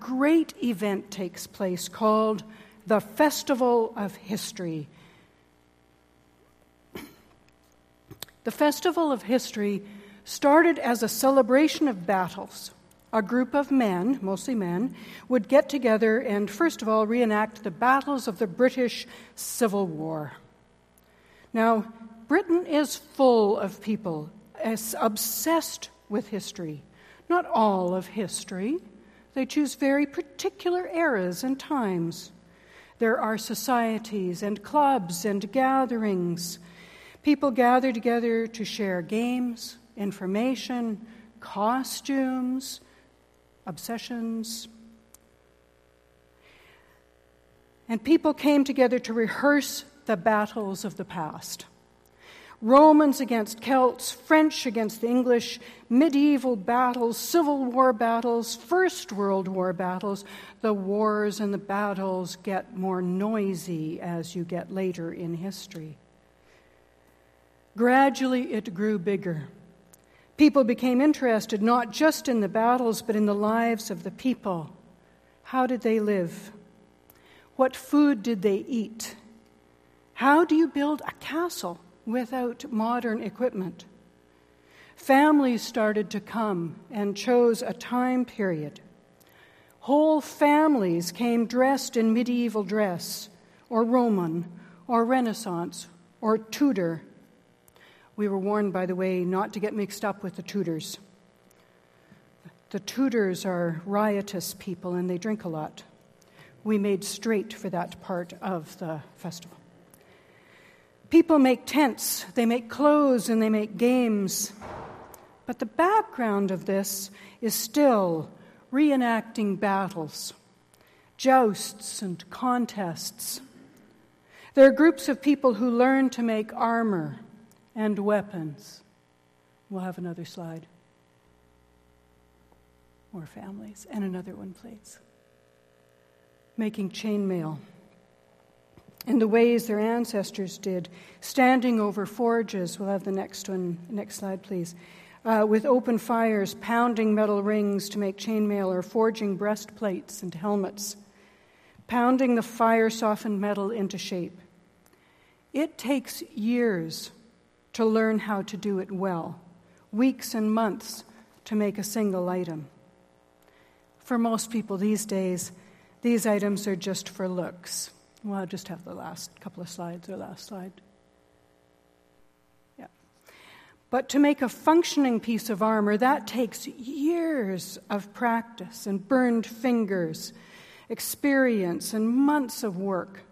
great event takes place called the Festival of History. The Festival of History started as a celebration of battles. A group of men, mostly men, would get together and, first of all, reenact the battles of the British Civil War. Now, Britain is full of people obsessed with history. Not all of history. They choose very particular eras and times. There are societies and clubs and gatherings. People gather together to share games, information, costumes, obsessions. And people came together to rehearse the battles of the past. Romans against Celts, French against the English, medieval battles, Civil War battles, First World War battles. The wars and the battles get more noisy as you get later in history. Gradually, it grew bigger. People became interested not just in the battles, but in the lives of the people. How did they live? What food did they eat? How do you build a castle without modern equipment? Families started to come and chose a time period. Whole families came dressed in medieval dress, or Roman, or Renaissance, or Tudor. We were warned, by the way, not to get mixed up with the Tudors. The Tudors are riotous people and they drink a lot. We made straight for that part of the festival. People make tents, they make clothes, and they make games. But the background of this is still reenacting battles, jousts and contests. There are groups of people who learn to make armor and weapons. We'll have another slide. More families. And another one, please. Making chainmail in the ways their ancestors did, standing over forges. We'll have the next one. Next slide, please. With open fires, pounding metal rings to make chainmail or forging breastplates and helmets, pounding the fire-softened metal into shape. It takes years to learn how to do it well, weeks and months to make a single item. For most people these days, these items are just for looks. Well, I'll just have the last couple of slides, or last slide. Yeah. But to make a functioning piece of armor, that takes years of practice and burned fingers, experience, and months of work.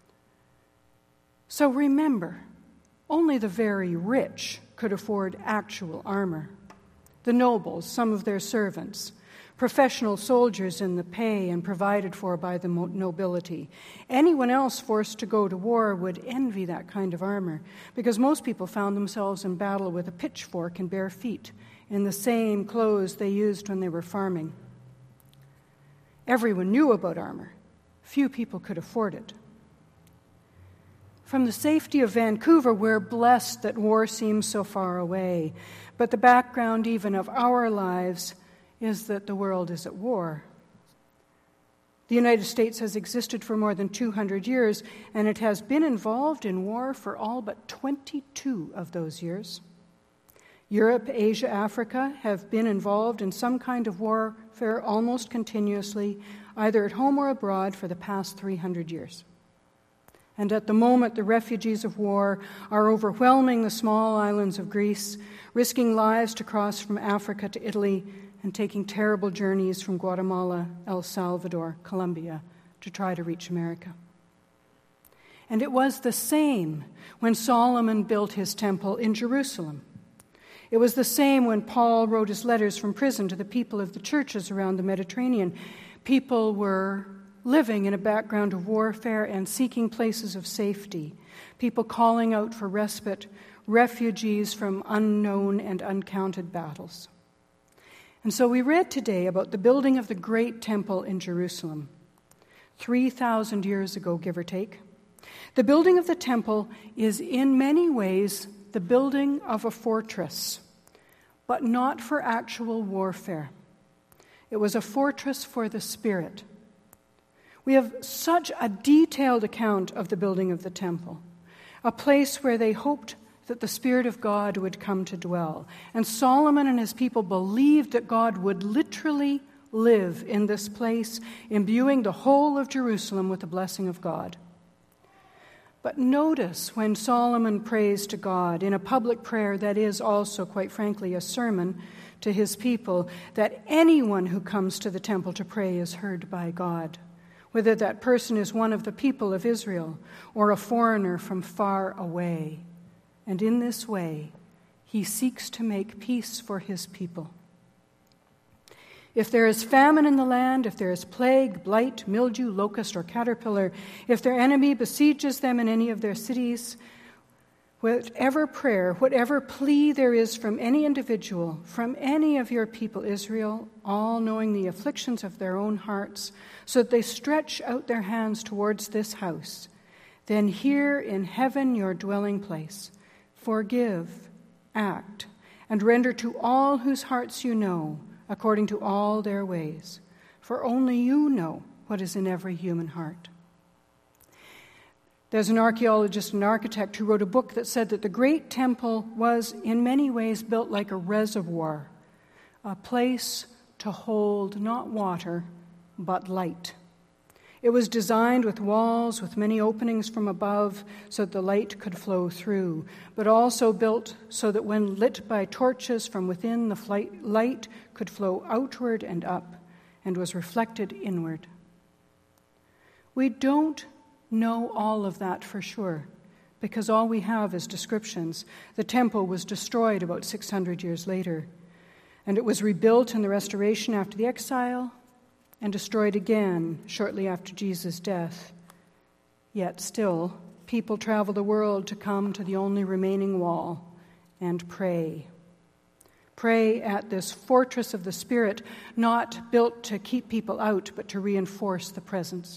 So remember, only the very rich could afford actual armor. The nobles, some of their servants, professional soldiers in the pay and provided for by the nobility. Anyone else forced to go to war would envy that kind of armor, because most people found themselves in battle with a pitchfork and bare feet in the same clothes they used when they were farming. Everyone knew about armor. Few people could afford it. From the safety of Vancouver, we're blessed that war seems so far away. But the background even of our lives is that the world is at war. The United States has existed for more than 200 years, and it has been involved in war for all but 22 of those years. Europe, Asia, Africa have been involved in some kind of warfare almost continuously, either at home or abroad, for the past 300 years. And at the moment, the refugees of war are overwhelming the small islands of Greece, risking lives to cross from Africa to Italy, and taking terrible journeys from Guatemala, El Salvador, Colombia, to try to reach America. And it was the same when Solomon built his temple in Jerusalem. It was the same when Paul wrote his letters from prison to the people of the churches around the Mediterranean. People were living in a background of warfare and seeking places of safety, people calling out for respite, refugees from unknown and uncounted battles. And so we read today about the building of the great temple in Jerusalem, 3,000 years ago, give or take. The building of the temple is in many ways the building of a fortress, but not for actual warfare. It was a fortress for the Spirit. We have such a detailed account of the building of the temple, a place where they hoped that the Spirit of God would come to dwell. And Solomon and his people believed that God would literally live in this place, imbuing the whole of Jerusalem with the blessing of God. But notice when Solomon prays to God in a public prayer that is also, quite frankly, a sermon to his people, that anyone who comes to the temple to pray is heard by God, whether that person is one of the people of Israel or a foreigner from far away. And in this way, he seeks to make peace for his people. If there is famine in the land, if there is plague, blight, mildew, locust, or caterpillar, if their enemy besieges them in any of their cities, whatever prayer, whatever plea there is from any individual, from any of your people Israel, all knowing the afflictions of their own hearts, so that they stretch out their hands towards this house, then here in heaven your dwelling place, forgive, act, and render to all whose hearts you know, according to all their ways. For only you know what is in every human heart. There's an archaeologist and architect who wrote a book that said that the Great Temple was in many ways built like a reservoir, a place to hold not water, but light. It was designed with walls with many openings from above so that the light could flow through, but also built so that when lit by torches from within, the light could flow outward and up and was reflected inward. We don't know all of that for sure, because all we have is descriptions. The temple was destroyed about 600 years later, and it was rebuilt in the restoration after the exile, and destroyed again shortly after Jesus' death. Yet still, people travel the world to come to the only remaining wall and pray. Pray at this fortress of the Spirit, not built to keep people out, but to reinforce the presence.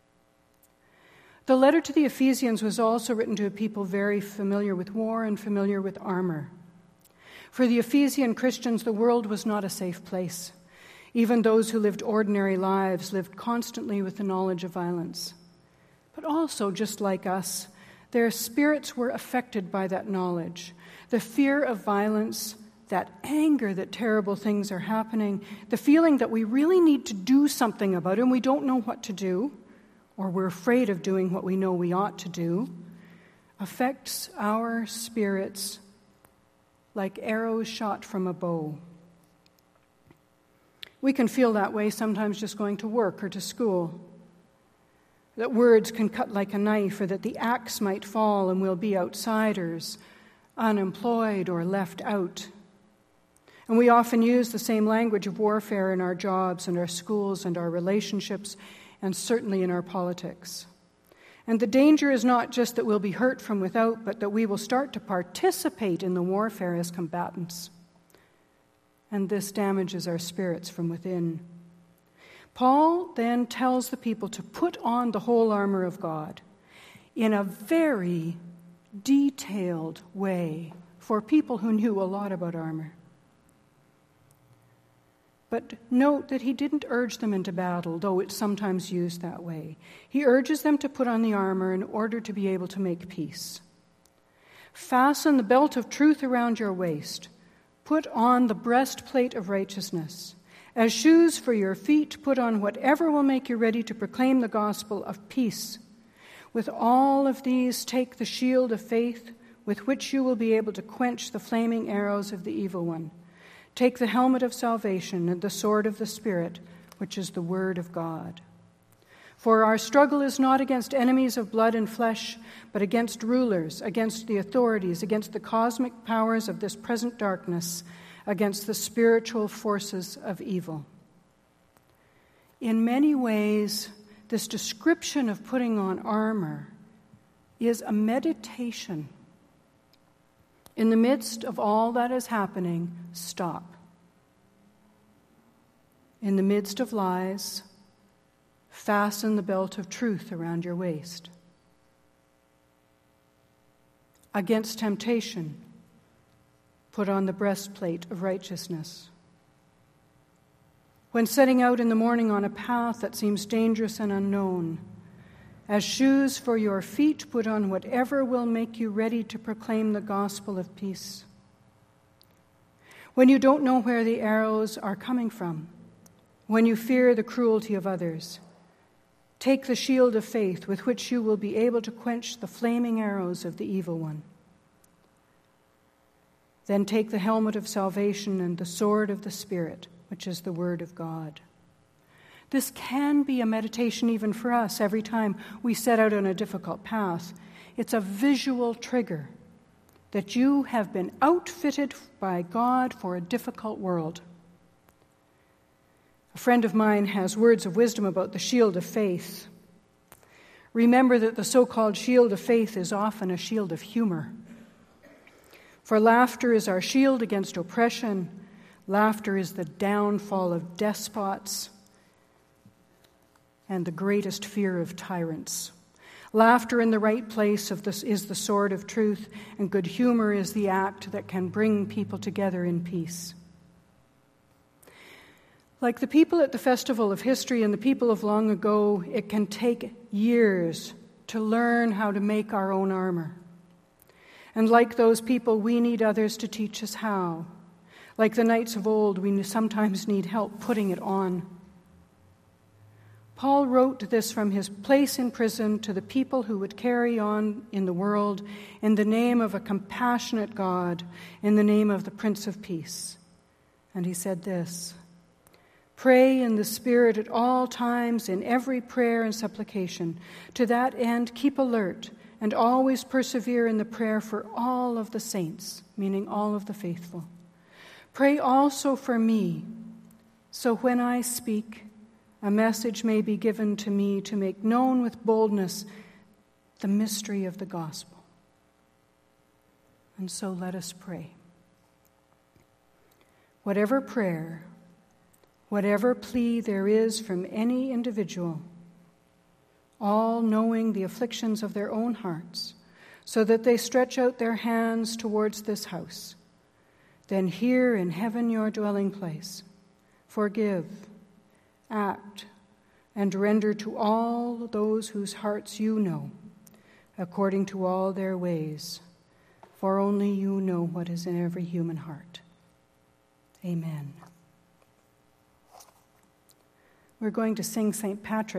The letter to the Ephesians was also written to a people very familiar with war and familiar with armor. For the Ephesian Christians, the world was not a safe place. Even those who lived ordinary lives lived constantly with the knowledge of violence. But also, just like us, their spirits were affected by that knowledge. The fear of violence, that anger that terrible things are happening, the feeling that we really need to do something about it and we don't know what to do, or we're afraid of doing what we know we ought to do, affects our spirits like arrows shot from a bow. We can feel that way sometimes just going to work or to school, that words can cut like a knife, or that the axe might fall and we'll be outsiders, unemployed or left out. And we often use the same language of warfare in our jobs and our schools and our relationships, and certainly in our politics. And the danger is not just that we'll be hurt from without, but that we will start to participate in the warfare as combatants. And this damages our spirits from within. Paul then tells the people to put on the whole armor of God in a very detailed way for people who knew a lot about armor. But note that he didn't urge them into battle, though it's sometimes used that way. He urges them to put on the armor in order to be able to make peace. Fasten the belt of truth around your waist. Put on the breastplate of righteousness. As shoes for your feet, put on whatever will make you ready to proclaim the gospel of peace. With all of these, take the shield of faith, with which you will be able to quench the flaming arrows of the evil one. Take the helmet of salvation and the sword of the Spirit, which is the word of God. For our struggle is not against enemies of blood and flesh, but against rulers, against the authorities, against the cosmic powers of this present darkness, against the spiritual forces of evil. In many ways, this description of putting on armor is a meditation. In the midst of all that is happening, stop. In the midst of lies, fasten the belt of truth around your waist. Against temptation, put on the breastplate of righteousness. when setting out in the morning on a path that seems dangerous and unknown. As shoes for your feet, put on whatever will make you ready to proclaim the gospel of peace. When you don't know where the arrows are coming from, when you fear the cruelty of others, take the shield of faith with which you will be able to quench the flaming arrows of the evil one. Then take the helmet of salvation and the sword of the Spirit, which is the Word of God. This can be a meditation even for us every time we set out on a difficult path. It's a visual trigger that you have been outfitted by God for a difficult world. A friend of mine has words of wisdom about the shield of faith. Remember that the so-called shield of faith is often a shield of humor. For laughter is our shield against oppression. Laughter is the downfall of despots and the greatest fear of tyrants. Laughter in the right place is the sword of truth, and good humor is the act that can bring people together in peace. Like the people at the Festival of History and the people of long ago, it can take years to learn how to make our own armor. And like those people, we need others to teach us how. Like the knights of old, we sometimes need help putting it on. Paul wrote this from his place in prison to the people who would carry on in the world in the name of a compassionate God, in the name of the Prince of Peace. And he said this: "Pray in the Spirit at all times, in every prayer and supplication. To that end, keep alert and always persevere in the prayer for all of the saints," meaning all of the faithful. "Pray also for me, so when I speak, a message may be given to me to make known with boldness the mystery of the gospel." And so let us pray. Whatever prayer, whatever plea there is from any individual, all knowing the afflictions of their own hearts, so that they stretch out their hands towards this house, then here in heaven your dwelling place, forgive, act, and render to all those whose hearts you know, according to all their ways, for only you know what is in every human heart. Amen. We're going to sing St. Patrick.